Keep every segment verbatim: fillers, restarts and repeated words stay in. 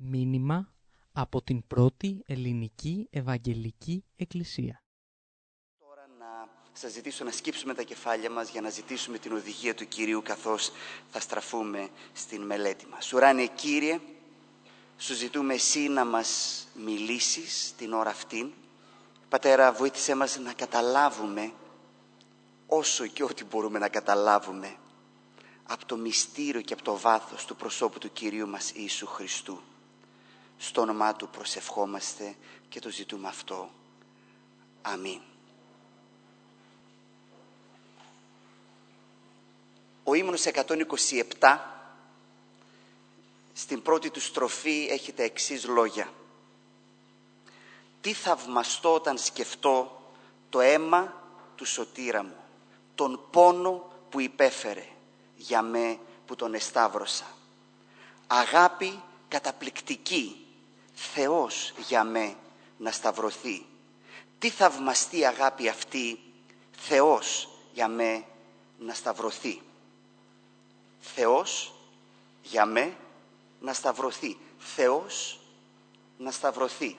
Μήνυμα από την πρώτη ελληνική Ευαγγελική Εκκλησία. Τώρα να σας ζητήσω να σκύψουμε τα κεφάλια μας για να ζητήσουμε την οδηγία του Κυρίου καθώς θα στραφούμε στην μελέτη μας. Ουράνιε Κύριε, σου ζητούμε εσύ να μας μιλήσεις την ώρα αυτήν. Πατέρα, βοήθησέ μας να καταλάβουμε όσο και ό,τι μπορούμε να καταλάβουμε από το μυστήριο και από το βάθος του προσώπου του Κυρίου μας Ιησού Χριστού. Στο όνομά Του προσευχόμαστε και το ζητούμε αυτό. Αμήν. Ο ύμνος εκατόν είκοσι επτά, στην πρώτη του στροφή έχει τα εξής λόγια. Τι θαυμαστώ όταν σκεφτώ το αίμα του σωτήρα μου, τον πόνο που υπέφερε για με που τον εσταύρωσα. Αγάπη καταπληκτική, Θεός για με να σταυρωθεί. Τι θαυμαστή αγάπη αυτή, Θεός για με να σταυρωθεί. Θεός για με να σταυρωθεί. Θεός να σταυρωθεί.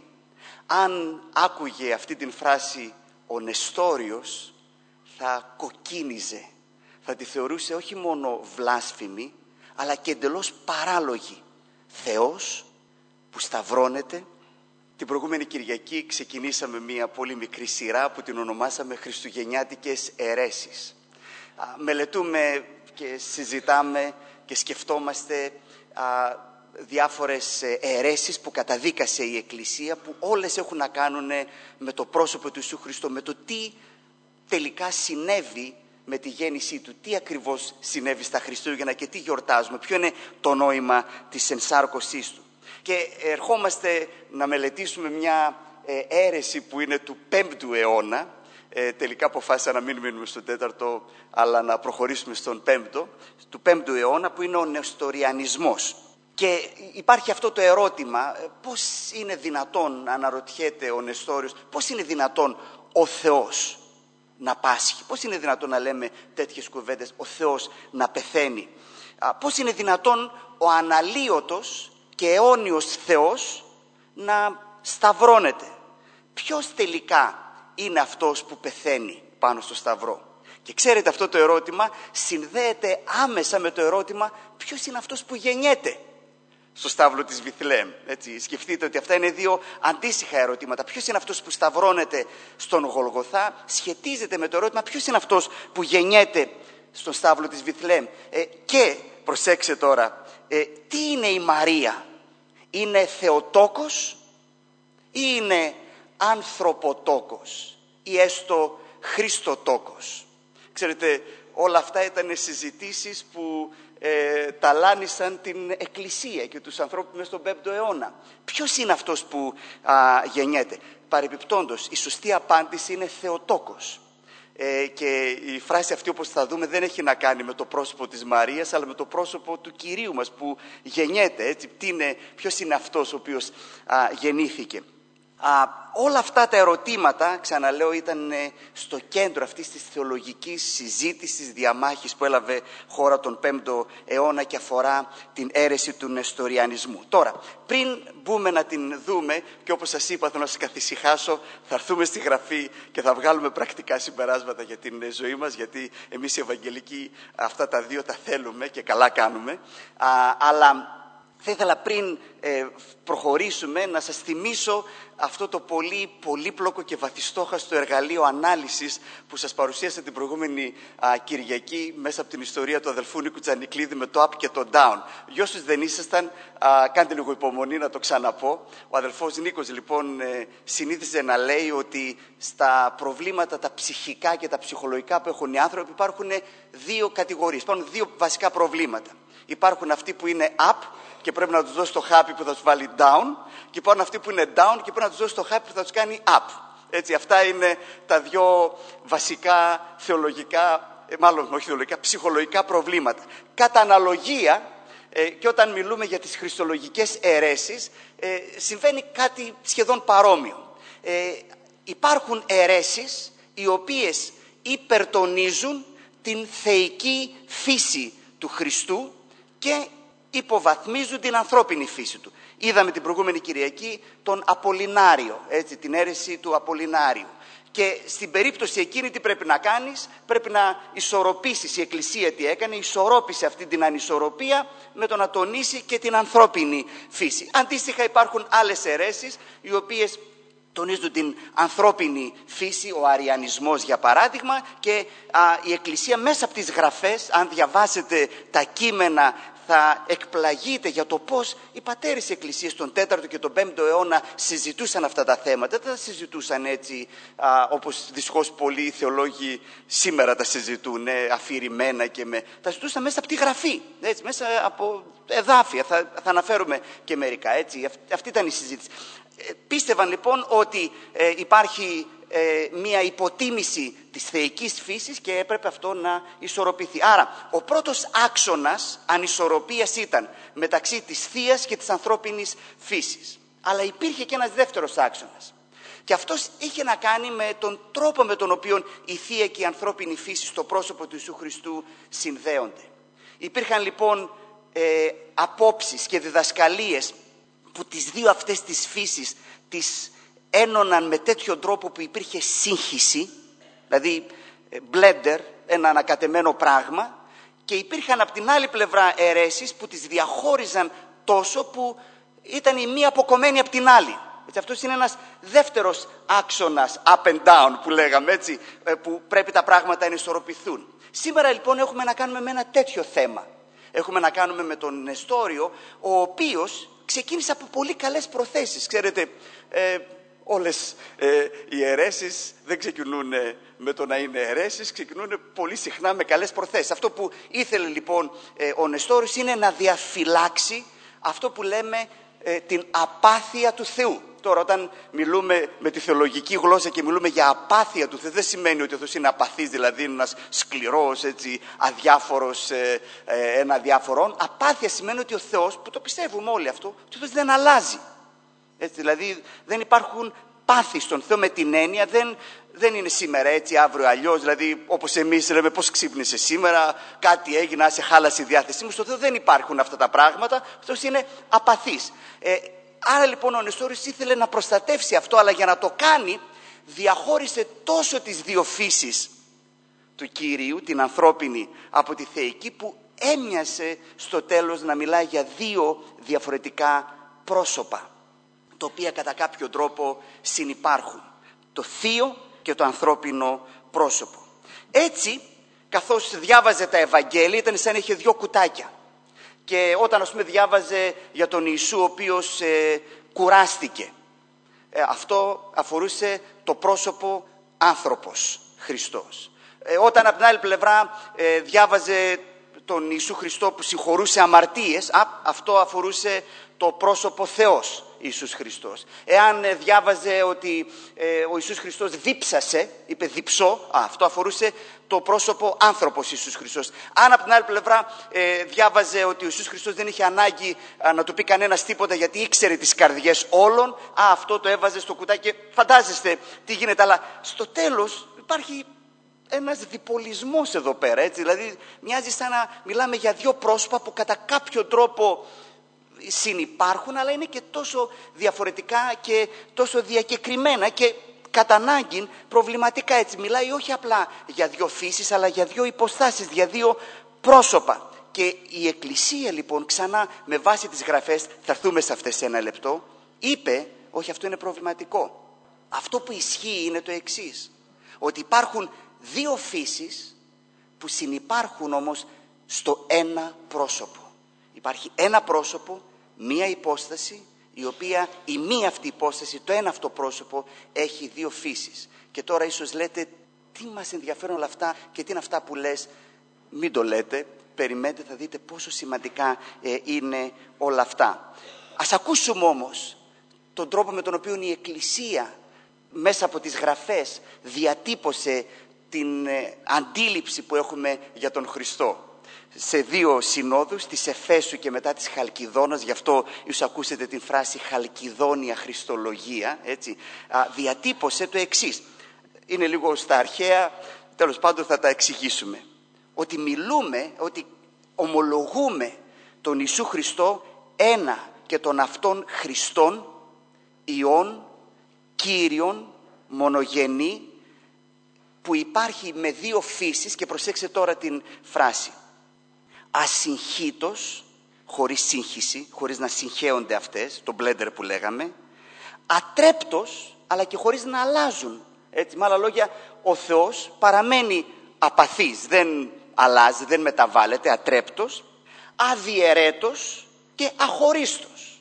Αν άκουγε αυτή την φράση ο Νεστόριος, θα κοκκίνιζε. Θα τη θεωρούσε όχι μόνο βλάσφημη, αλλά και εντελώς παράλογη. Θεός που σταυρώνεται. Την προηγούμενη Κυριακή ξεκινήσαμε μια πολύ μικρή σειρά που την ονομάσαμε Χριστουγεννιάτικες αιρέσεις. Μελετούμε και συζητάμε και σκεφτόμαστε α, διάφορες αιρέσεις που καταδίκασε η Εκκλησία, που όλες έχουν να κάνουν με το πρόσωπο του Ιησού Χριστού, με το τι τελικά συνέβη με τη γέννησή Του, τι ακριβώς συνέβη στα Χριστούγεννα και τι γιορτάζουμε, ποιο είναι το νόημα της ενσάρκωσής Του. Και ερχόμαστε να μελετήσουμε μια ε, αίρεση που είναι του πέμπτου αιώνα. Ε, τελικά αποφάσισα να μην μείνουμε στον τέταρτο, αλλά να προχωρήσουμε στον πέμπτο, του πέμπτου αιώνα, που είναι ο Νεστοριανισμός. Και υπάρχει αυτό το ερώτημα, πώς είναι δυνατόν, αναρωτιέται ο Νεστόριος, πώς είναι δυνατόν ο Θεός να πάσχει, πώς είναι δυνατόν να λέμε τέτοιες κουβέντες, ο Θεός να πεθαίνει, πώς είναι δυνατόν ο αναλύωτος και αιώνιος Θεός να σταυρώνεται. Ποιος τελικά είναι αυτός που πεθαίνει πάνω στο σταυρό? Και ξέρετε, αυτό το ερώτημα συνδέεται άμεσα με το ερώτημα ποιος είναι αυτός που γεννιέται στο στάβλο της Βιθλεέμ. Έτσι, σκεφτείτε ότι αυτά είναι δύο αντίστοιχα ερωτήματα. Ποιος είναι αυτός που σταυρώνεται στον Γολγοθά σχετίζεται με το ερώτημα ποιος είναι αυτός που γεννιέται στον στάβλο της Βιθλεέμ. Ε, και προσέξτε τώρα, ε, τι είναι η Μαρία? Είναι Θεοτόκος ή είναι ανθρωποτόκος ή έστω Χριστοτόκος? Ξέρετε, όλα αυτά ήταν συζητήσεις που ε, ταλάνισαν την Εκκλησία και τους ανθρώπους μέσα στον πέμπτο αιώνα. Ποιος είναι αυτός που α, γεννιέται? Παρεπιπτόντως, η σωστή απάντηση είναι Θεοτόκος. Ε, και η φράση αυτή, όπως θα δούμε, δεν έχει να κάνει με το πρόσωπο της Μαρίας, αλλά με το πρόσωπο του Κυρίου μας που γεννιέται. Έτσι, τι είναι, ποιος είναι αυτός ο οποίος α, γεννήθηκε? Α, όλα αυτά τα ερωτήματα, ξαναλέω, ήταν στο κέντρο αυτής της θεολογικής συζήτησης, διαμάχης που έλαβε χώρα τον πέμπτο αιώνα και αφορά την αίρεση του Νεστοριανισμού. Τώρα, πριν μπούμε να την δούμε, και όπως σας είπα, θέλω να σας καθησυχάσω, θα έρθουμε στη Γραφή και θα βγάλουμε πρακτικά συμπεράσματα για την ζωή μας, γιατί εμείς οι Ευαγγελικοί αυτά τα δύο τα θέλουμε και καλά κάνουμε. Α, αλλά θα ήθελα πριν ε, προχωρήσουμε να σας θυμίσω αυτό το πολύ πολύπλοκο και βαθιστόχαστο εργαλείο ανάλυσης που σας παρουσίασα την προηγούμενη α, Κυριακή μέσα από την ιστορία του αδελφού Νίκου Τζανικλίδη με το up και το down. Για όσους δεν ήσασταν, α, κάντε λίγο υπομονή να το ξαναπώ. Ο αδελφός Νίκος λοιπόν ε, συνήθιζε να λέει ότι στα προβλήματα τα ψυχικά και τα ψυχολογικά που έχουν οι άνθρωποι υπάρχουν δύο κατηγορίες, υπάρχουν δύο βασικά προβλήματα. Υπάρχουν αυτοί που είναι up και πρέπει να τους δώσει το χάπι που θα τους βάλει down, και υπάρχουν αυτοί που είναι down και πρέπει να τους δώσει το χάπι που θα τους κάνει up. Έτσι, αυτά είναι τα δύο βασικά θεολογικά, μάλλον όχι θεολογικά, ψυχολογικά προβλήματα. Κατά αναλογία, ε, και όταν μιλούμε για τις χριστολογικές αιρέσεις, ε, συμβαίνει κάτι σχεδόν παρόμοιο. Ε, υπάρχουν αιρέσεις οι οποίες υπερτονίζουν την θεϊκή φύση του Χριστού και υποβαθμίζουν την ανθρώπινη φύση του. Είδαμε την προηγούμενη Κυριακή τον Απολινάριο, έτσι, την αίρεση του Απολινάριου. Και στην περίπτωση εκείνη τι πρέπει να κάνεις? Πρέπει να ισορροπήσεις, η Εκκλησία τι έκανε, ισορρόπησε αυτή την ανισορροπία με το να τονίσει και την ανθρώπινη φύση. Αντίστοιχα υπάρχουν άλλες αιρέσεις οι οποίες τονίζουν την ανθρώπινη φύση, ο αριανισμός για παράδειγμα, και α, η Εκκλησία μέσα από τις γραφές, αν διαβάσετε τα κείμενα, θα εκπλαγείτε για το πώς οι πατέρες της Εκκλησίας τον τέταρτο και τον πέμπτο αιώνα συζητούσαν αυτά τα θέματα. Δεν τα συζητούσαν έτσι α, όπως δυστυχώς πολλοί θεολόγοι σήμερα τα συζητούν, ε, αφηρημένα και με... Τα συζητούσαν μέσα από τη γραφή, έτσι, μέσα από εδάφια, θα, θα αναφέρουμε και μερικά, έτσι. Αυτή ήταν η συζήτηση. Ε, πίστευαν λοιπόν ότι ε, υπάρχει ε, μία υποτίμηση της θεϊκής φύσης και έπρεπε αυτό να ισορροπηθεί. Άρα ο πρώτος άξονας ανισορροπίας ήταν μεταξύ της θείας και της ανθρώπινης φύσης. Αλλά υπήρχε και ένας δεύτερος άξονας. Και αυτός είχε να κάνει με τον τρόπο με τον οποίο η θεία και η ανθρώπινη φύση στο πρόσωπο του Ιησού Χριστού συνδέονται. Υπήρχαν λοιπόν ε, απόψεις και διδασκαλίες που τις δύο αυτές τις φύσεις τις ένωναν με τέτοιο τρόπο που υπήρχε σύγχυση, δηλαδή μπλέντερ, ένα ανακατεμένο πράγμα, και υπήρχαν από την άλλη πλευρά αιρέσεις που τις διαχώριζαν τόσο που ήταν η μία αποκομμένη από την άλλη. Έτσι, αυτός είναι ένας δεύτερος άξονας up and down που λέγαμε, έτσι, που πρέπει τα πράγματα να ισορροπηθούν. Σήμερα λοιπόν έχουμε να κάνουμε με ένα τέτοιο θέμα. Έχουμε να κάνουμε με τον Νεστόριο, ο οποίος ξεκίνησε από πολύ καλές προθέσεις. Ξέρετε, ε, όλες ε, οι αιρέσεις δεν ξεκινούν με το να είναι αιρέσεις, ξεκινούν πολύ συχνά με καλές προθέσεις. Αυτό που ήθελε λοιπόν ε, ο Νεστόριος είναι να διαφυλάξει αυτό που λέμε ε, την απάθεια του Θεού. Τώρα όταν μιλούμε με τη θεολογική γλώσσα και μιλούμε για απάθεια του Θεού, δεν σημαίνει ότι ο Θεός είναι απαθής, δηλαδή είναι ένας σκληρός, έτσι, αδιάφορος, ε, ε, ένα αδιάφορον. Απάθεια σημαίνει ότι ο Θεός, που το πιστεύουμε όλοι αυτό, ότι ο Θεός δεν αλλάζει. Έτσι, δηλαδή δεν υπάρχουν πάθη στον Θεό με την έννοια, δεν, δεν είναι σήμερα έτσι, αύριο αλλιώς. Δηλαδή όπως εμείς λέμε πώς ξύπνησε σήμερα, κάτι έγινε, σε χάλασε η διάθεσή μου. Στον Θεό δεν υπάρχουν αυτά τα πράγματα, ο Θεός είναι απαθής. Ε, άρα λοιπόν ο Νεστόριος ήθελε να προστατεύσει αυτό, αλλά για να το κάνει διαχώρισε τόσο τις δύο φύσεις του Κυρίου, την ανθρώπινη από τη θεϊκή, που έμοιασε στο τέλος να μιλάει για δύο διαφορετικά πρόσωπα, τα οποία κατά κάποιο τρόπο συνυπάρχουν, το θείο και το ανθρώπινο πρόσωπο. Έτσι, καθώς διάβαζε τα Ευαγγέλια, ήταν σαν να είχε δύο κουτάκια. Και όταν ας πούμε διάβαζε για τον Ιησού, ο οποίος ε, κουράστηκε, ε, αυτό αφορούσε το πρόσωπο άνθρωπος, Χριστός. Ε, όταν από την άλλη πλευρά ε, διάβαζε τον Ιησού Χριστό που συγχωρούσε αμαρτίες, α, αυτό αφορούσε το πρόσωπο Θεός Ιησούς Χριστός. Εάν ε, διάβαζε ότι ε, ο Ιησούς Χριστός δίψασε, είπε διψώ, α, αυτό αφορούσε το πρόσωπο άνθρωπος Ιησούς Χριστός. Αν από την άλλη πλευρά ε, διάβαζε ότι ο Ιησούς Χριστός δεν είχε ανάγκη α, να του πει κανένας τίποτα γιατί ήξερε τις καρδιές όλων, α, αυτό το έβαζε στο κουτάκι και φαντάζεστε τι γίνεται. Αλλά στο τέλος υπάρχει ένας διπολισμός εδώ πέρα, έτσι, δηλαδή μοιάζει σαν να μιλάμε για δύο πρόσωπα που κατά κάποιο τρόπο συνυπάρχουν, αλλά είναι και τόσο διαφορετικά και τόσο διακεκριμένα και κατά ανάγκη προβληματικά. Έτσι μιλάει όχι απλά για δύο φύσεις, αλλά για δύο υποστάσεις, για δύο πρόσωπα. Και η Εκκλησία λοιπόν ξανά με βάση τις γραφές, θα έρθουμε σε αυτές σε ένα λεπτό, είπε όχι, αυτό είναι προβληματικό. Αυτό που ισχύει είναι το εξής, ότι υπάρχουν δύο φύσεις που συνυπάρχουν όμως στο ένα πρόσωπο. Υπάρχει ένα πρόσωπο, μία υπόσταση, η οποία η μία αυτή υπόσταση, το ένα αυτό πρόσωπο έχει δύο φύσεις. Και τώρα ίσως λέτε, τι μας ενδιαφέρουν όλα αυτά και τι είναι αυτά που λες? Μην το λέτε, περιμένετε, θα δείτε πόσο σημαντικά ε, είναι όλα αυτά. Ας ακούσουμε όμως τον τρόπο με τον οποίο η Εκκλησία μέσα από τις γραφές διατύπωσε την ε, αντίληψη που έχουμε για τον Χριστό. Σε δύο συνόδους, της Εφέσου και μετά της Χαλκιδόνας, γι' αυτό ίσως ακούσετε την φράση Χαλκιδόνια Χριστολογία, έτσι, α, διατύπωσε το εξής. Είναι λίγο στα αρχαία, τέλος πάντων θα τα εξηγήσουμε. Ότι μιλούμε, ότι ομολογούμε τον Ιησού Χριστό ένα και τον αυτόν Χριστόν, Υιόν, Κύριον, μονογενή, που υπάρχει με δύο φύσεις, και προσέξτε τώρα την φράση. Ασυγχύτως, χωρίς σύγχυση, χωρίς να συγχέονται αυτές, το μπλέντερ που λέγαμε. Ατρέπτος, αλλά και χωρίς να αλλάζουν. Έτσι, με άλλα λόγια, ο Θεός παραμένει απαθής, δεν αλλάζει, δεν μεταβάλλεται, ατρέπτος, αδιαιρέτος και αχωρίστος.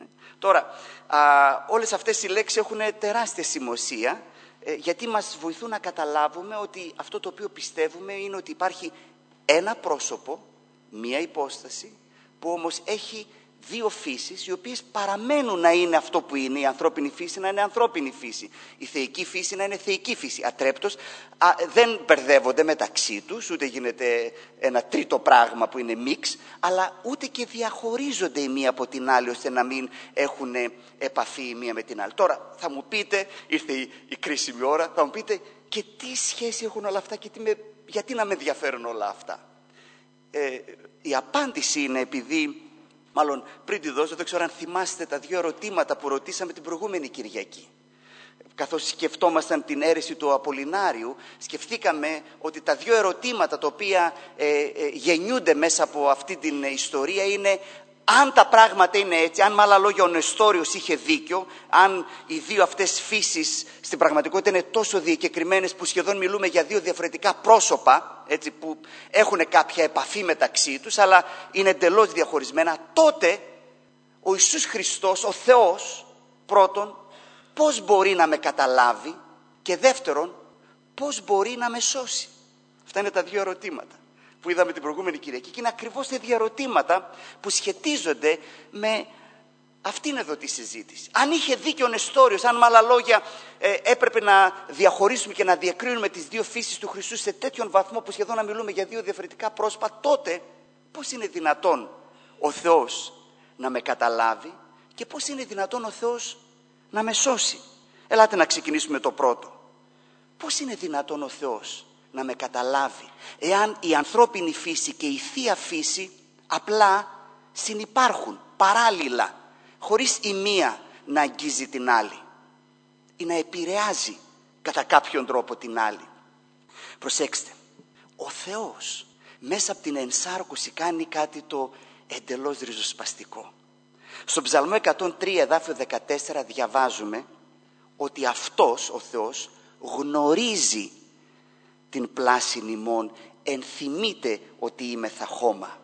Τώρα, α, όλες αυτές οι λέξεις έχουν τεράστια σημασία, ε, γιατί μας βοηθούν να καταλάβουμε ότι αυτό το οποίο πιστεύουμε είναι ότι υπάρχει ένα πρόσωπο, μία υπόσταση, που όμως έχει δύο φύσεις, οι οποίες παραμένουν να είναι αυτό που είναι. Η ανθρώπινη φύση να είναι ανθρώπινη φύση, η θεϊκή φύση να είναι θεϊκή φύση. Ατρέπτος, α, δεν μπερδεύονται μεταξύ τους, ούτε γίνεται ένα τρίτο πράγμα που είναι μίξ, αλλά ούτε και διαχωρίζονται η μία από την άλλη, ώστε να μην έχουν επαφή η μία με την άλλη. Τώρα θα μου πείτε, ήρθε η, η κρίσιμη ώρα, θα μου πείτε, και τι σχέση έχουν όλα αυτά και τι με, γιατί να με ενδιαφέρουν όλα αυτά. Ε, η απάντηση είναι επειδή, μάλλον πριν τη δώσω, δεν ξέρω αν θυμάστε τα δύο ερωτήματα που ρωτήσαμε την προηγούμενη Κυριακή. Καθώς σκεφτόμασταν την αίρεση του Απολινάριου, σκεφτήκαμε ότι τα δύο ερωτήματα τα οποία ε, ε, γεννιούνται μέσα από αυτή την ιστορία είναι αν τα πράγματα είναι έτσι, αν με άλλα λόγια ο Νεστόριος είχε δίκιο, αν οι δύο αυτές φύσεις στην πραγματικότητα είναι τόσο διακεκριμένες που σχεδόν μιλούμε για δύο διαφορετικά πρόσωπα, έτσι, που έχουν κάποια επαφή μεταξύ τους, αλλά είναι εντελώς διαχωρισμένα, τότε ο Ιησούς Χριστός, ο Θεός, πρώτον, πώς μπορεί να με καταλάβει, και δεύτερον, πώς μπορεί να με σώσει. Αυτά είναι τα δύο ερωτήματα που είδαμε την προηγούμενη Κυριακή, και είναι ακριβώς τα δύο ερωτήματα που σχετίζονται με αυτήν εδώ τη συζήτηση. Αν είχε δίκιο ο Νεστόριος, αν με άλλα λόγια ε, έπρεπε να διαχωρίσουμε και να διακρίνουμε τις δύο φύσεις του Χριστού σε τέτοιον βαθμό που σχεδόν να μιλούμε για δύο διαφορετικά πρόσωπα, τότε πώς είναι δυνατόν ο Θεός να με καταλάβει και πώς είναι δυνατόν ο Θεός να με σώσει. Ελάτε να ξεκινήσουμε το πρώτο. Πώς είναι δυνατόν ο Θεός να με καταλάβει, εάν η ανθρώπινη φύση και η θεία φύση απλά συνυπάρχουν παράλληλα, χωρίς η μία να αγγίζει την άλλη ή να επηρεάζει κατά κάποιον τρόπο την άλλη. Προσέξτε, ο Θεός μέσα από την ενσάρκωση κάνει κάτι το εντελώς ριζοσπαστικό. Στον Ψαλμό εκατόν τρία εδάφιο δεκατέσσερα διαβάζουμε ότι αυτός ο Θεός γνωρίζει την πλάση ημών, ενθυμείται ότι είμαι θα χώμα.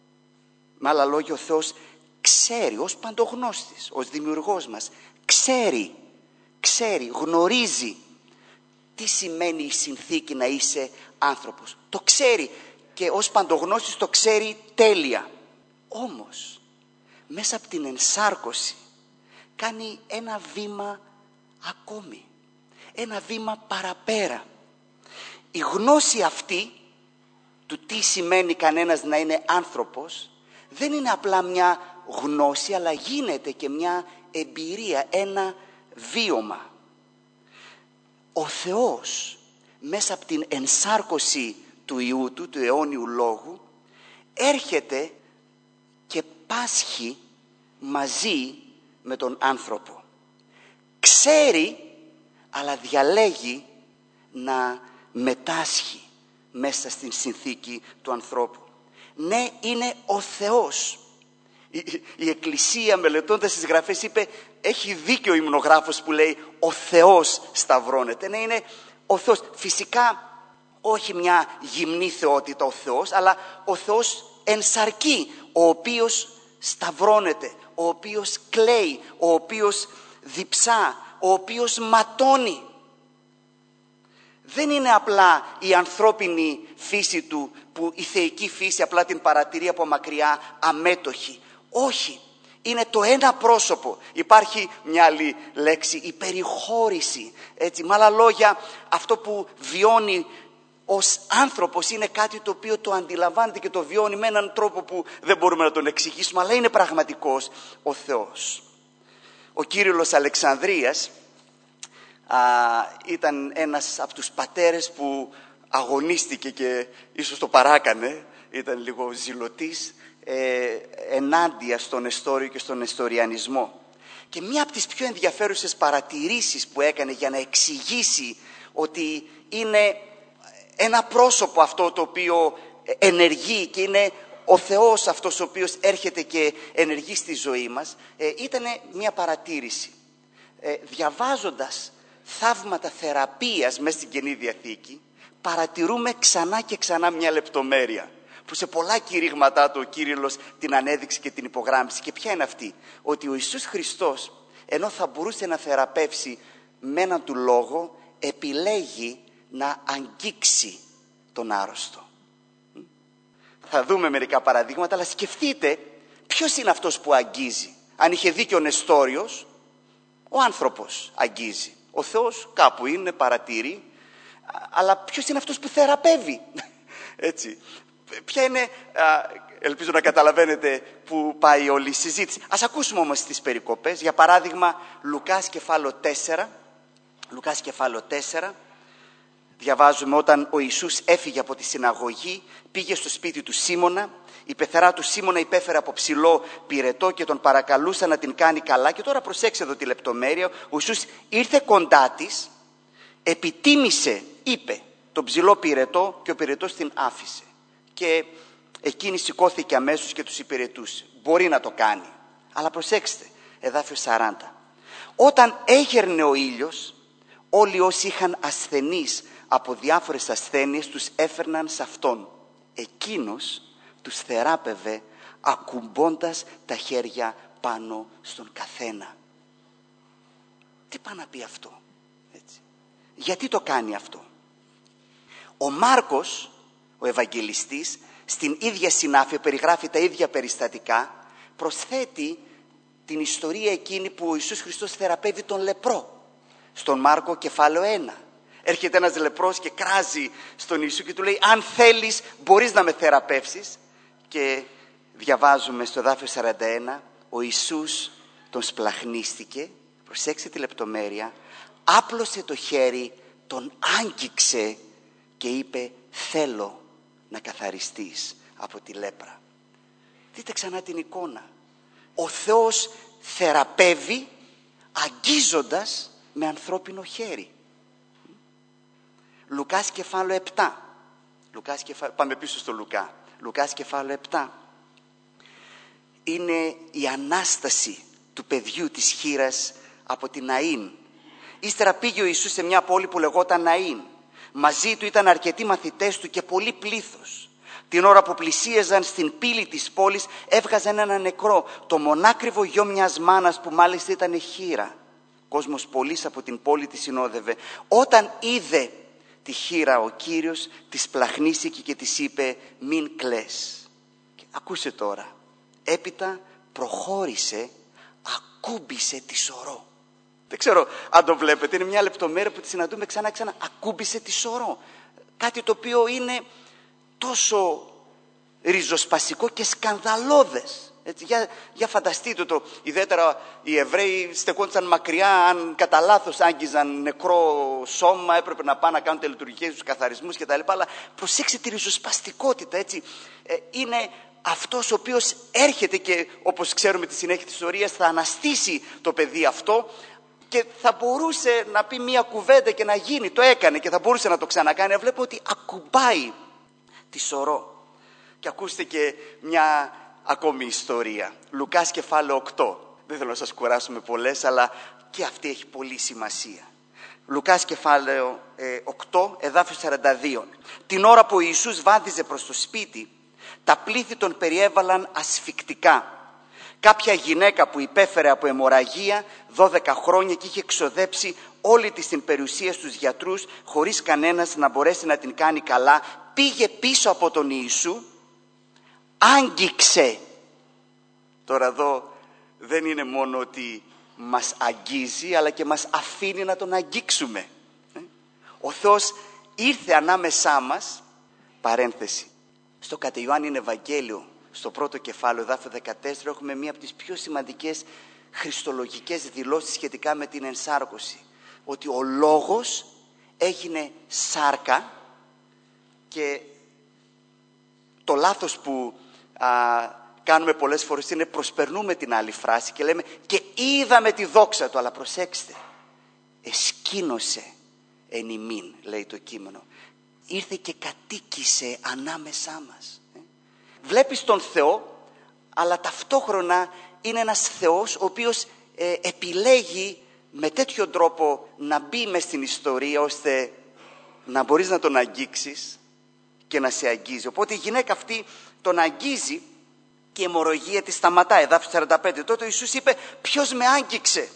Με άλλα λόγια, ο Θεός ξέρει, ως παντογνώστης, ως δημιουργός μας, ξέρει, ξέρει, γνωρίζει τι σημαίνει η συνθήκη να είσαι άνθρωπος. Το ξέρει και ως παντογνώστης το ξέρει τέλεια. Όμως, μέσα από την ενσάρκωση κάνει ένα βήμα ακόμη, ένα βήμα παραπέρα. Η γνώση αυτή του τι σημαίνει κανένας να είναι άνθρωπος δεν είναι απλά μια γνώση, αλλά γίνεται και μια εμπειρία, ένα βίωμα. Ο Θεός μέσα από την ενσάρκωση του Υιού του, του αιώνιου Λόγου, έρχεται και πάσχει μαζί με τον άνθρωπο. Ξέρει, αλλά διαλέγει να μετάσχει μέσα στην συνθήκη του ανθρώπου. Ναι, είναι ο Θεός. Η, η Εκκλησία, μελετώντας τις γραφές, είπε, έχει δίκιο ο υμνογράφος που λέει ο Θεός σταυρώνεται. Ναι, είναι ο Θεός. Φυσικά όχι μια γυμνή θεότητα ο Θεός, αλλά ο Θεός εν σαρκή, ο οποίος σταυρώνεται, ο οποίος κλαίει, ο οποίος διψά, ο οποίος ματώνει. Δεν είναι απλά η ανθρώπινη φύση του, που η θεϊκή φύση απλά την παρατηρεί από μακριά αμέτωχη. Όχι, είναι το ένα πρόσωπο. Υπάρχει μια άλλη λέξη, η περιχώρηση. Έτσι, με άλλα λόγια, αυτό που βιώνει ως άνθρωπος είναι κάτι το οποίο το αντιλαμβάνεται και το βιώνει με έναν τρόπο που δεν μπορούμε να τον εξηγήσουμε, αλλά είναι πραγματικός ο Θεός. Ο Κύριλλος Αλεξανδρίας α, ήταν ένας από τους πατέρες που αγωνίστηκε και ίσως το παράκανε, ήταν λίγο ζηλωτής ε, ενάντια στον Νεστόριο και στον νεστοριανισμό. Και μία από τις πιο ενδιαφέρουσες παρατηρήσεις που έκανε για να εξηγήσει ότι είναι ένα πρόσωπο αυτό το οποίο ενεργεί και είναι ο Θεός αυτός ο οποίος έρχεται και ενεργεί στη ζωή μας, ε, ήταν μία παρατήρηση. Ε, διαβάζοντας θαύματα θεραπείας μέσα στην Καινή Διαθήκη, παρατηρούμε ξανά και ξανά μια λεπτομέρεια που σε πολλά κηρύγματά του ο Κύριλλος την ανέδειξε και την υπογράμμισε. Και ποια είναι αυτή? Ότι ο Ιησούς Χριστός, ενώ θα μπορούσε να θεραπεύσει με έναν του λόγο, επιλέγει να αγγίξει τον άρρωστο. Θα δούμε μερικά παραδείγματα, αλλά σκεφτείτε ποιος είναι αυτός που αγγίζει. Αν είχε δίκιο ο Νεστόριος, ο άνθρωπος αγγίζει. Ο Θεός κάπου είναι, παρατηρεί, αλλά ποιος είναι αυτός που θεραπεύει? Έτσι. Ποια είναι, ελπίζω να καταλαβαίνετε που πάει όλη η συζήτηση. Ας ακούσουμε όμως τις περικοπές. Για παράδειγμα, Λουκάς κεφάλαιο τέσσερα. Λουκάς κεφάλαιο τέσσερα. Διαβάζουμε: όταν ο Ιησούς έφυγε από τη συναγωγή, πήγε στο σπίτι του Σίμωνα. Η πεθερά του Σίμωνα υπέφερε από ψηλό πυρετό και τον παρακαλούσε να την κάνει καλά. Και τώρα προσέξτε εδώ τη λεπτομέρεια. Ο Ιησούς ήρθε κοντά της, επιτίμησε, είπε, τον ψηλό πυρετό και ο πυρετός την άφησε. Και εκείνη σηκώθηκε αμέσως και τους υπηρετούσε. Μπορεί να το κάνει. Αλλά προσέξτε, εδάφιο σαράντα. Όταν έγερνε ο ήλιος, όλοι όσοι είχαν ασθενείς από διάφορες ασθένειες τους έφερναν σε αυτόν. Εκείνος τους θεράπευε ακουμπώντας τα χέρια πάνω στον καθένα. Τι πάει να πει αυτό? Έτσι. Γιατί το κάνει αυτό? Ο Μάρκος, ο Ευαγγελιστής, στην ίδια συνάφεια, περιγράφει τα ίδια περιστατικά, προσθέτει την ιστορία εκείνη που ο Ιησούς Χριστός θεραπεύει τον λεπρό. Στον Μάρκο κεφάλαιο ένα. Έρχεται ένας λεπρός και κράζει στον Ιησού και του λέει: αν θέλεις μπορείς να με θεραπεύσεις. Και διαβάζουμε στο εδάφιο σαράντα ένα, ο Ιησούς τον σπλαχνίστηκε, προσέξτε τη λεπτομέρεια, άπλωσε το χέρι, τον άγγιξε και είπε: θέλω να καθαριστείς από τη λέπρα. Δείτε ξανά την εικόνα. Ο Θεός θεραπεύει αγγίζοντας με ανθρώπινο χέρι. Λουκάς κεφάλαιο επτά. Λουκάς κεφάλαιο... Πάμε πίσω στο Λουκά. Λουκάς κεφάλαιο επτά. Είναι η Ανάσταση του παιδιού της χήρας από την Ναΐν. Ύστερα πήγε ο Ιησούς σε μια πόλη που λεγόταν Ναΐν. Μαζί του ήταν αρκετοί μαθητές του και πολύ πλήθος. Την ώρα που πλησίαζαν στην πύλη της πόλης, έβγαζαν ένα νεκρό, το μονάκριβο γιο μιας μάνας που μάλιστα ήταν χήρα. Κόσμος πολύς από την πόλη τη συνόδευε. Όταν είδε τη χήρα ο Κύριος, της πλαχνίστηκε και της είπε: μην κλαις. Και ακούσε τώρα. Έπειτα προχώρησε, ακούμπησε τη σωρό. Δεν ξέρω αν το βλέπετε, είναι μια λεπτομέρεια που τη συναντούμε ξανά ξανά. Ακούμπησε τη σωρό. Κάτι το οποίο είναι τόσο ριζοσπαστικό και σκανδαλώδες. Έτσι, για, για φανταστείτε το, ιδιαίτερα οι Εβραίοι στεκόντουσαν μακριά, αν κατά λάθος άγγιζαν νεκρό σώμα, έπρεπε να πάνε να κάνουν τελετουργικές τους καθαρισμούς κτλ. Αλλά προσέξτε τη ριζοσπαστικότητα, έτσι. Ε, είναι αυτός ο οποίος έρχεται και, όπως ξέρουμε τη συνέχεια της ιστορίας, θα αναστήσει το παιδί αυτό και θα μπορούσε να πει μια κουβέντα και να γίνει. Το έκανε και θα μπορούσε να το ξανακάνει. Βλέπω ότι ακουμπάει τη σωρό. Και ακούστε και μια ακόμη ιστορία. Λουκάς κεφάλαιο οκτώ. Δεν θέλω να σας κουράσουμε πολλές, αλλά και αυτή έχει πολύ σημασία. Λουκάς κεφάλαιο ε, οκτώ, εδάφιο σαράντα δύο. Την ώρα που ο Ιησούς βάδιζε προς το σπίτι, τα πλήθη τον περιέβαλαν ασφικτικά. Κάποια γυναίκα που υπέφερε από αιμορραγία δώδεκα χρόνια και είχε εξοδέψει όλη της την περιουσία στους γιατρούς, χωρίς κανένας να μπορέσει να την κάνει καλά, πήγε πίσω από τον Ιησού, άγγιξε. Τώρα εδώ δεν είναι μόνο ότι μας αγγίζει, αλλά και μας αφήνει να τον αγγίξουμε. Ο Θεός ήρθε ανάμεσά μας, παρένθεση, στο κατ' Ιωάννην Ευαγγέλιο, στο πρώτο κεφάλαιο, εδάφιο δεκατέσσερα, έχουμε μία από τις πιο σημαντικές χριστολογικές δηλώσεις σχετικά με την ενσάρκωση. Ότι ο Λόγος έγινε σάρκα και το λάθος που α, κάνουμε πολλές φορές είναι προσπερνούμε την άλλη φράση και λέμε και είδαμε τη δόξα του. Αλλά προσέξτε, εσκήνωσε εν ημίν, λέει το κείμενο. Ήρθε και κατοίκησε ανάμεσά μας. Βλέπεις τον Θεό, αλλά ταυτόχρονα είναι ένας Θεός ο οποίος ε, επιλέγει με τέτοιο τρόπο να μπει μες στην ιστορία ώστε να μπορείς να τον αγγίξεις και να σε αγγίζει. Οπότε η γυναίκα αυτή τον αγγίζει και η αιμορραγία της σταματάει. Εδάφιο σαράντα πέντε. Τότε ο Ιησούς είπε, ποιος με άγγιξε?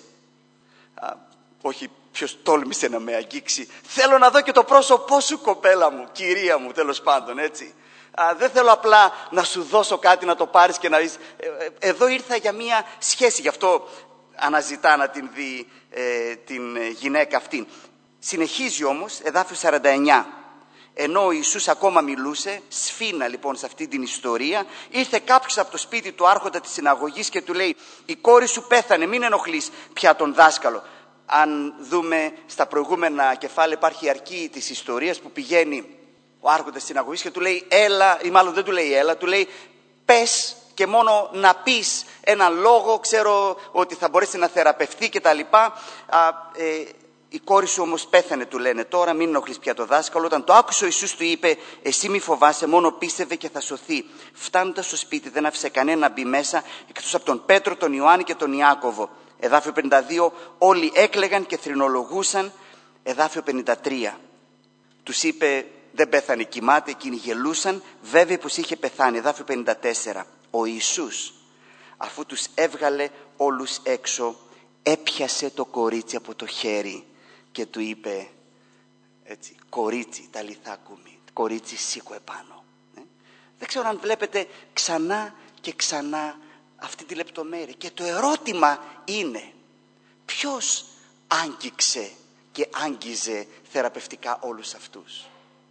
Α, όχι ποιος τόλμησε να με αγγίξει. Θέλω να δω και το πρόσωπό σου, κοπέλα μου, κυρία μου, τέλος πάντων, έτσι. Α, δεν θέλω απλά να σου δώσω κάτι να το πάρεις και να δεις. Ε, ε, εδώ ήρθα για μία σχέση. Γι' αυτό αναζητά να την δει ε, την γυναίκα αυτή. Συνεχίζει όμως, εδάφιο σαράντα εννιά. Ενώ ο Ιησούς ακόμα μιλούσε, σφίνα λοιπόν σε αυτή την ιστορία, ήρθε κάποιος από το σπίτι του άρχοντα της συναγωγής και του λέει, η κόρη σου πέθανε, μην ενοχλείς πια τον δάσκαλο. Αν δούμε στα προηγούμενα κεφάλαια υπάρχει η αρκή της ιστορίας που πηγαίνει ο άρχοντας της συναγωγής και του λέει έλα, ή μάλλον δεν του λέει έλα, του λέει πες και μόνο να πεις έναν λόγο, ξέρω ότι θα μπορέσει να θεραπευτεί και τα λοιπά. Α, ε, η κόρη σου όμως πέθανε, του λένε τώρα, μην ενοχλείς πια το δάσκαλο. Όταν το άκουσε ο Ιησούς του είπε, εσύ μη φοβάσαι, μόνο πίστευε και θα σωθεί. Φτάνοντας στο σπίτι δεν άφησε κανένα να μπει μέσα, εκτός από τον Πέτρο, τον Ιωάννη και τον Ιάκωβο. Εδάφιο πενήντα δύο, όλοι έκλαιγαν και θρηνολογούσαν. Εδάφιο πενήντα τρία, τους είπε, δεν πέθανε, κοιμάται, εκείνοι γελούσαν, βέβαια πως είχε πεθάνει. Εδάφιο πενήντα τέσσερα, ο Ιησούς, αφού τους έβγαλε όλους έξω, έπιασε το κορίτσι από το χέρι και του είπε, έτσι, κορίτσι, τα λιθάκουμι, κορίτσι σήκω επάνω. Ε? Δεν ξέρω αν βλέπετε ξανά και ξανά αυτή τη λεπτομέρεια. Και το ερώτημα είναι, ποιος άγγιξε και άγγιζε θεραπευτικά όλους αυτούς?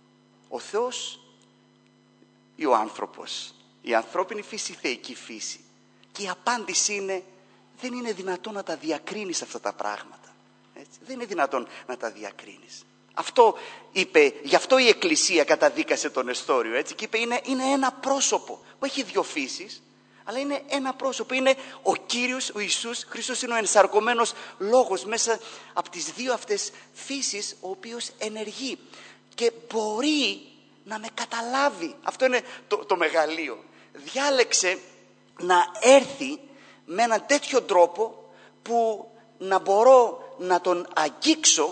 Ο Θεός ή ο άνθρωπος? Η ανθρώπινη φύση, η θεϊκή φύση? Και η απάντηση είναι, δεν είναι δυνατόν να τα διακρίνεις αυτά τα πράγματα. Έτσι. Δεν είναι δυνατόν να τα διακρίνεις. Αυτό είπε, γι' αυτό η Εκκλησία καταδίκασε τον Νεστόριο. Έτσι, και είπε είναι, είναι ένα πρόσωπο που έχει δύο φύσεις, αλλά είναι ένα πρόσωπο. Είναι ο Κύριος, ο Ιησούς Χριστός, είναι ο ενσαρκωμένος λόγος μέσα από τις δύο αυτές φύσεις, ο οποίος ενεργεί και μπορεί να με καταλάβει. Αυτό είναι το, το μεγαλείο. Διάλεξε να έρθει με έναν τέτοιο τρόπο που να μπορώ να τον αγγίξω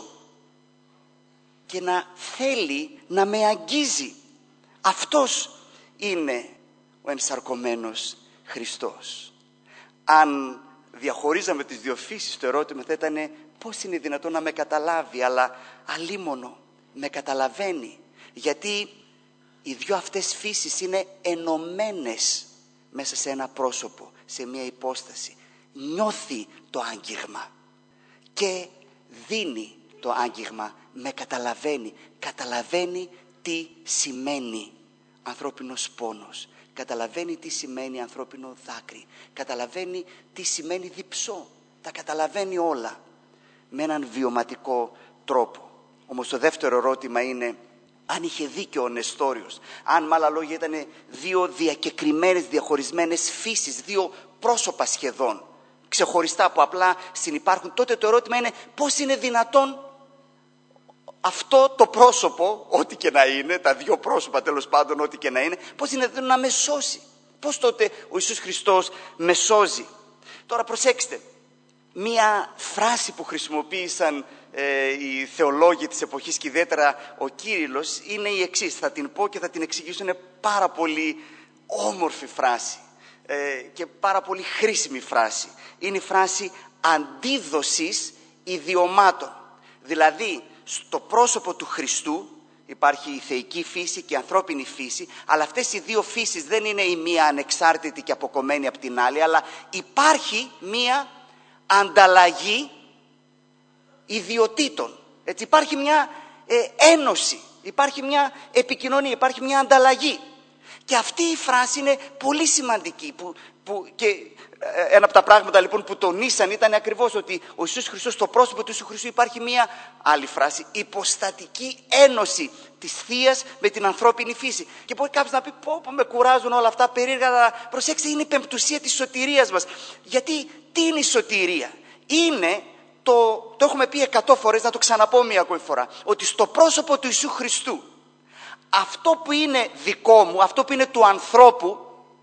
και να θέλει να με αγγίζει. Αυτός είναι ο ενσαρκωμένος Χριστός. Αν διαχωρίζαμε τις δύο φύσεις, το ερώτημα θα ήταν πώς είναι δυνατόν να με καταλάβει, αλλά αλίμονο με καταλαβαίνει, γιατί οι δύο αυτές φύσεις είναι ενωμένες μέσα σε ένα πρόσωπο, σε μια υπόσταση. Νιώθει το άγγιγμα και δίνει το άγγιγμα, με καταλαβαίνει. Καταλαβαίνει τι σημαίνει ανθρώπινος πόνος. Καταλαβαίνει τι σημαίνει ανθρώπινο δάκρυ. Καταλαβαίνει τι σημαίνει διψώ. Τα καταλαβαίνει όλα με έναν βιωματικό τρόπο. Όμως το δεύτερο ερώτημα είναι, αν είχε δίκιο ο Νεστόριος, αν με άλλα λόγια ήταν δύο διακεκριμένες, διαχωρισμένες φύσεις, δύο πρόσωπα σχεδόν, ξεχωριστά που απλά συνυπάρχουν, τότε το ερώτημα είναι πώς είναι δυνατόν αυτό το πρόσωπο, ό,τι και να είναι, τα δύο πρόσωπα τέλος πάντων, ό,τι και να είναι, πώς είναι δυνατόν να με σώσει? Πώς τότε ο Ιησούς Χριστός με σώζει? Τώρα προσέξτε, μία φράση που χρησιμοποίησαν ε, οι θεολόγοι της εποχής και ιδιαίτερα ο Κύριλλος είναι η εξής. Θα την πω και θα την εξηγήσω, είναι πάρα πολύ όμορφη φράση ε, και πάρα πολύ χρήσιμη φράση. Είναι η φράση αντίδοσης ιδιωμάτων. Δηλαδή στο πρόσωπο του Χριστού υπάρχει η θεϊκή φύση και η ανθρώπινη φύση, αλλά αυτές οι δύο φύσεις δεν είναι η μία ανεξάρτητη και αποκομμένη από την άλλη, αλλά υπάρχει μία ανταλλαγή ιδιωτήτων. Έτσι, υπάρχει μια ε, ένωση, υπάρχει μια επικοινωνία, υπάρχει μια ανταλλαγή. Και αυτή η φράση είναι πολύ σημαντική, που Που, και ένα από τα πράγματα λοιπόν που τονίσαν ήταν ακριβώς ότι ο Ιησούς Χριστός, στο πρόσωπο του Ιησού Χριστού υπάρχει μία άλλη φράση, υποστατική ένωση της Θείας με την ανθρώπινη φύση. Και μπορεί κάποιος να πει, πω πω με κουράζουν όλα αυτά περίεργα, αλλά προσέξτε, είναι η πεμπτουσία της σωτηρίας μας. Γιατί τι είναι η σωτηρία? Είναι, το, το έχουμε πει εκατό φορές, να το ξαναπώ μία ακόμη φορά, ότι στο πρόσωπο του Ιησού Χριστού αυτό που είναι δικό μου, αυτό που είναι του ανθρώπου,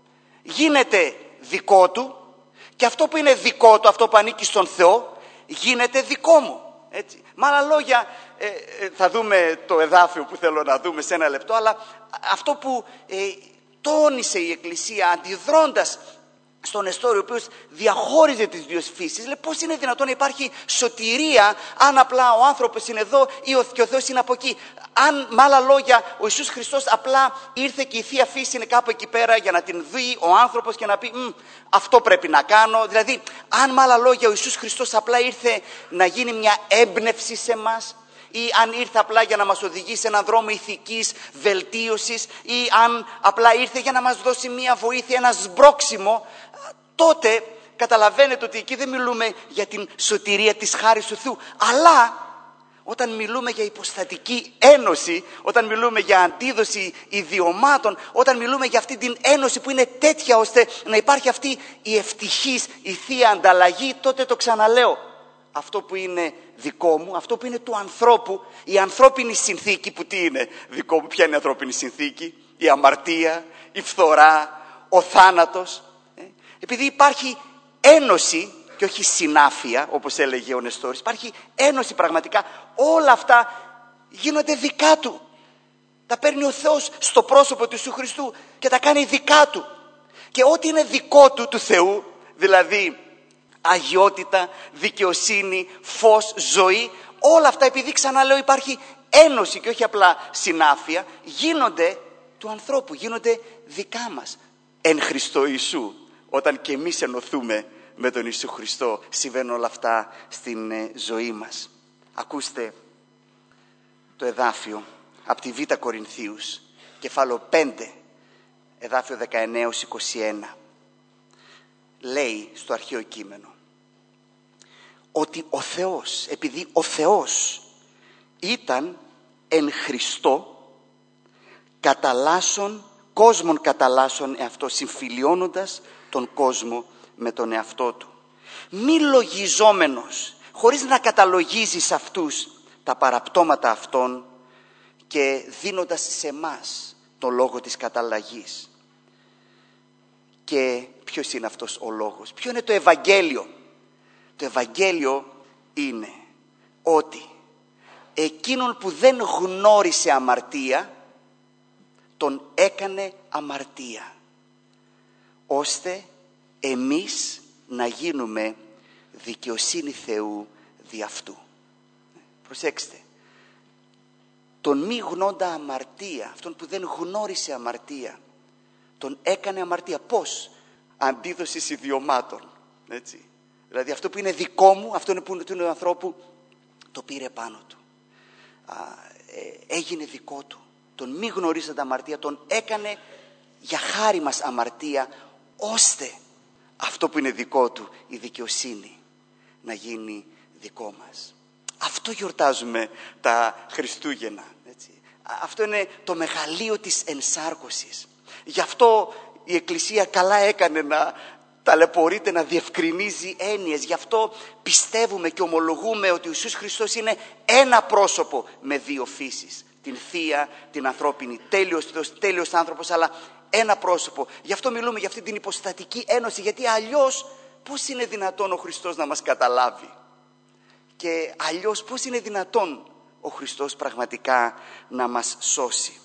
γίνεται δικό του, και αυτό που είναι δικό του, αυτό που ανήκει στον Θεό, γίνεται δικό μου. Έτσι. Με άλλα λόγια, ε, ε, θα δούμε το εδάφιο που θέλω να δούμε σε ένα λεπτό, αλλά αυτό που ε, τόνισε η Εκκλησία αντιδρώντας στον Νεστόριο, ο οποίος διαχώριζε τις δύο φύσεις, λέει πώς είναι δυνατόν να υπάρχει σωτηρία αν απλά ο άνθρωπος είναι εδώ ή ο, και ο Θεός είναι από εκεί. Αν με άλλα λόγια ο Ιησούς Χριστός απλά ήρθε και η Θεία Φύση είναι κάπου εκεί πέρα για να την δει ο άνθρωπος και να πει αυτό πρέπει να κάνω. Δηλαδή αν με άλλα λόγια ο Ιησούς Χριστός απλά ήρθε να γίνει μια έμπνευση σε μας, ή αν ήρθε απλά για να μας οδηγήσει σε έναν δρόμο ηθικής βελτίωσης, ή αν απλά ήρθε για να μας δώσει μια βοήθεια, ένα σμπρόξιμο, τότε καταλαβαίνετε ότι εκεί δεν μιλούμε για την σωτηρία της χάρης του Θεού, αλλά όταν μιλούμε για υποστατική ένωση, όταν μιλούμε για αντίδοση ιδιωμάτων, όταν μιλούμε για αυτή την ένωση που είναι τέτοια ώστε να υπάρχει αυτή η ευτυχής, η θεία ανταλλαγή, τότε το ξαναλέω, αυτό που είναι δικό μου, αυτό που είναι του ανθρώπου, η ανθρώπινη συνθήκη, που τι είναι δικό μου, ποια είναι η ανθρώπινη συνθήκη? Η αμαρτία, η φθορά, ο θάνατος. Επειδή υπάρχει ένωση και όχι συνάφεια, όπως έλεγε ο Νεστόρης, υπάρχει ένωση πραγματικά, όλα αυτά γίνονται δικά του. Τα παίρνει ο Θεός στο πρόσωπο του Ιησού Χριστού και τα κάνει δικά του. Και ό,τι είναι δικό του, του Θεού, δηλαδή αγιότητα, δικαιοσύνη, φως, ζωή, όλα αυτά, επειδή ξαναλέω υπάρχει ένωση και όχι απλά συνάφεια, γίνονται του ανθρώπου, γίνονται δικά μας. Εν Χριστώ Ιησού, όταν και εμείς ενωθούμε με τον Ιησού Χριστό, συμβαίνουν όλα αυτά στην ζωή μας. Ακούστε το εδάφιο από τη Β' Κορινθίους, κεφάλαιο πέντε, εδάφιο δεκαεννέα έως είκοσι ένα. Λέει στο αρχαίο κείμενο ότι ο Θεός, επειδή ο Θεός ήταν εν Χριστώ καταλάσσον, κόσμον καταλάσσον εαυτό, συμφιλιώνοντας τον κόσμο με τον εαυτό του, μη λογιζόμενος, χωρίς να καταλογίζεις αυτούς τα παραπτώματα αυτών και δίνοντας σε εμάς το λόγο της καταλλαγής. Και ποιος είναι αυτός ο λόγος? Ποιο είναι το Ευαγγέλιο? Το Ευαγγέλιο είναι ότι εκείνον που δεν γνώρισε αμαρτία τον έκανε αμαρτία, ώστε εμείς να γίνουμε δικαιοσύνη Θεού δι' αυτού. Προσέξτε, τον μη γνώντα αμαρτία, αυτόν που δεν γνώρισε αμαρτία, τον έκανε αμαρτία. Πώς? Αντίδοσης ιδιωμάτων. Έτσι. Δηλαδή αυτό που είναι δικό μου, αυτό που είναι του ανθρώπου, το πήρε πάνω του. Α, ε, έγινε δικό του. Τον μη γνωρίζοντα αμαρτία, τον έκανε για χάρη μας αμαρτία, ώστε αυτό που είναι δικό του, η δικαιοσύνη, να γίνει δικό μας. Αυτό γιορτάζουμε τα Χριστούγεννα. Έτσι. Αυτό είναι το μεγαλείο της ενσάρκωσης. Γι' αυτό η Εκκλησία καλά έκανε να ταλαιπωρείται, να διευκρινίζει έννοιες. Γι' αυτό πιστεύουμε και ομολογούμε ότι ο Ιησούς Χριστός είναι ένα πρόσωπο με δύο φύσεις. Την Θεία, την ανθρώπινη, τέλειος Θεός, τέλειος άνθρωπος, αλλά ένα πρόσωπο. Γι' αυτό μιλούμε για αυτή την υποστατική ένωση, γιατί αλλιώς πώς είναι δυνατόν ο Χριστός να μας καταλάβει? Και αλλιώς πώς είναι δυνατόν ο Χριστός πραγματικά να μας σώσει?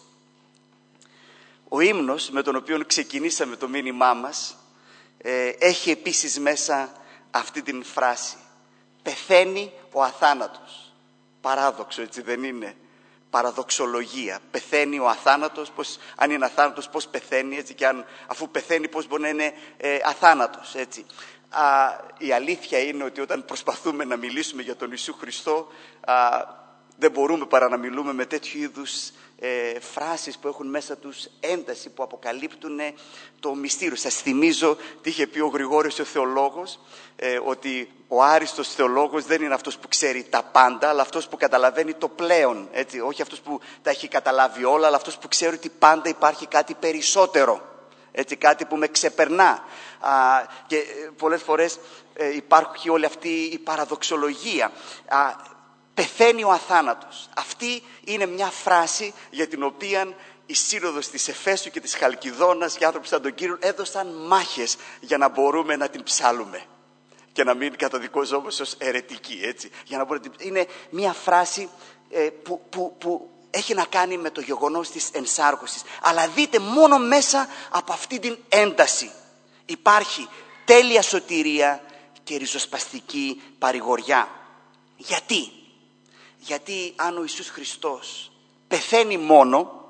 Ο ύμνος με τον οποίο ξεκινήσαμε το μήνυμά μας ε, έχει επίσης μέσα αυτή την φράση. Πεθαίνει ο αθάνατος. Παράδοξο, έτσι δεν είναι? Παραδοξολογία. Πεθαίνει ο αθάνατος, πώς, αν είναι αθάνατος πώς πεθαίνει, έτσι, και αν, αφού πεθαίνει πώς μπορεί να είναι ε, αθάνατος, έτσι. Α, η αλήθεια είναι ότι όταν προσπαθούμε να μιλήσουμε για τον Ιησού Χριστό, α, δεν μπορούμε παρά να μιλούμε με τέτοιου είδους ε, φράσεις που έχουν μέσα τους ένταση, που αποκαλύπτουν το μυστήριο. Σας θυμίζω τι είχε πει ο Γρηγόριος ο θεολόγος, ε, ότι ο άριστος θεολόγος δεν είναι αυτός που ξέρει τα πάντα, αλλά αυτός που καταλαβαίνει το πλέον. Έτσι. Όχι αυτός που τα έχει καταλάβει όλα, αλλά αυτός που ξέρει ότι πάντα υπάρχει κάτι περισσότερο. Έτσι, κάτι που με ξεπερνά. Α, και ε, πολλές φορές ε, υπάρχει όλη αυτή η παραδοξολογία. Α, πεθαίνει ο αθάνατος. Αυτή είναι μια φράση για την οποία η σύνοδος της Εφέσου και της Χαλκιδόνας και άνθρωποι σαν τον Κύριο έδωσαν μάχες για να μπορούμε να την ψάλουμε και να μην καταδικοζόμαστε ως αιρετικοί. Έτσι. Για να μπορούμε... Είναι μια φράση ε, που, που, που έχει να κάνει με το γεγονός της ενσάρκωσης. Αλλά δείτε, μόνο μέσα από αυτή την ένταση υπάρχει τέλεια σωτηρία και ριζοσπαστική παρηγοριά. Γιατί? Γιατί αν ο Ιησούς Χριστός πεθαίνει μόνο,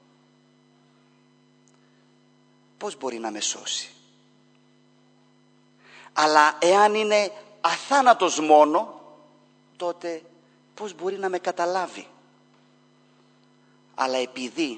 πώς μπορεί να με σώσει? Αλλά εάν είναι αθάνατος μόνο, τότε πώς μπορεί να με καταλάβει? Αλλά επειδή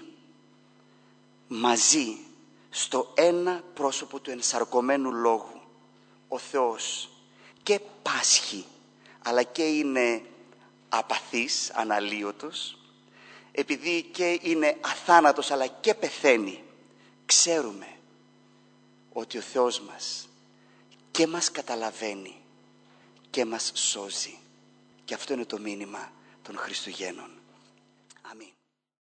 μαζί στο ένα πρόσωπο του ενσαρκωμένου λόγου ο Θεός και πάσχει, αλλά και είναι απαθής, αναλύωτος, επειδή και είναι αθάνατος αλλά και πεθαίνει, ξέρουμε ότι ο Θεός μας και μας καταλαβαίνει και μας σώζει. Και αυτό είναι το μήνυμα των Χριστουγέννων. Αμήν.